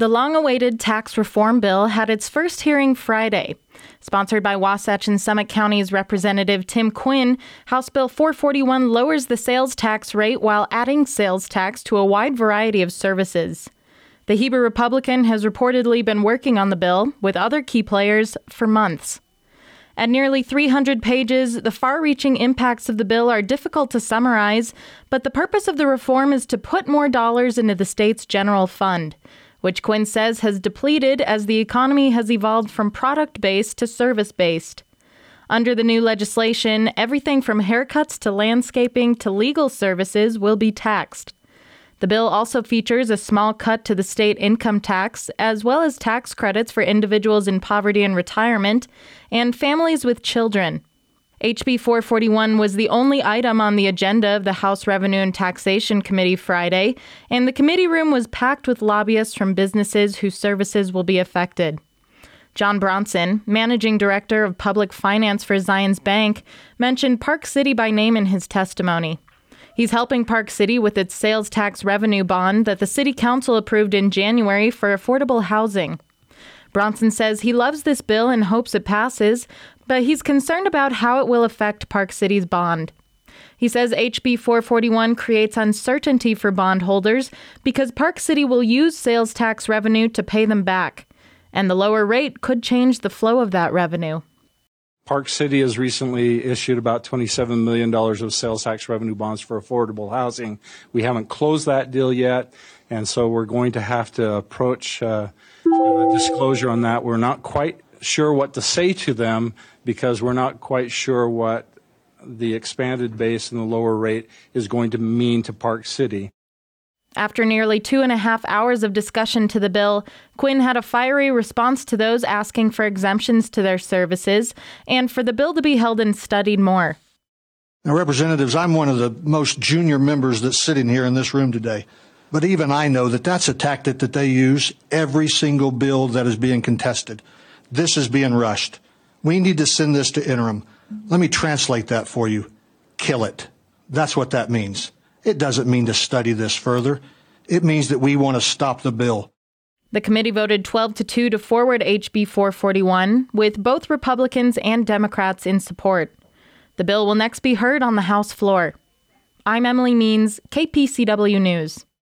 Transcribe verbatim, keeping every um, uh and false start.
The long-awaited tax reform bill had its first hearing Friday. Sponsored by Wasatch and Summit County's Representative Tim Quinn, House Bill four forty-one lowers the sales tax rate while adding sales tax to a wide variety of services. The Heber Republican has reportedly been working on the bill with other key players for months. At nearly three hundred pages, the far-reaching impacts of the bill are difficult to summarize, but the purpose of the reform is to put more dollars into the state's general fund, which Quinn says has depleted as the economy has evolved from product-based to service-based. Under the new legislation, everything from haircuts to landscaping to legal services will be taxed. The bill also features a small cut to the state income tax, as well as tax credits for individuals in poverty and retirement, and families with children. H B four forty-one was the only item on the agenda of the House Revenue and Taxation Committee Friday, and the committee room was packed with lobbyists from businesses whose services will be affected. John Bronson, managing director of public finance for Zions Bank, mentioned Park City by name in his testimony. He's helping Park City with its sales tax revenue bond that the city council approved in January for affordable housing. Bronson says he loves this bill and hopes it passes, but he's concerned about how it will affect Park City's bond. He says H B four forty-one creates uncertainty for bondholders because Park City will use sales tax revenue to pay them back, and the lower rate could change the flow of that revenue. Park City has recently issued about twenty-seven million dollars of sales tax revenue bonds for affordable housing. We haven't closed that deal yet, and so we're going to have to approach uh, a disclosure on that. We're not quite sure what to say to them because we're not quite sure what the expanded base and the lower rate is going to mean to Park City. After nearly two and a half hours of discussion to the bill, Quinn had a fiery response to those asking for exemptions to their services and for the bill to be held and studied more. Now, Representatives, I'm one of the most junior members that's sitting here in this room today. But even I know that that's a tactic that they use every single bill that is being contested. This is being rushed. We need to send this to interim. Let me translate that for you. Kill it. That's what that means. It doesn't mean to study this further. It means that we want to stop the bill. The committee voted twelve to two to forward H B four forty-one, with both Republicans and Democrats in support. The bill will next be heard on the House floor. I'm Emily Means, K P C W News.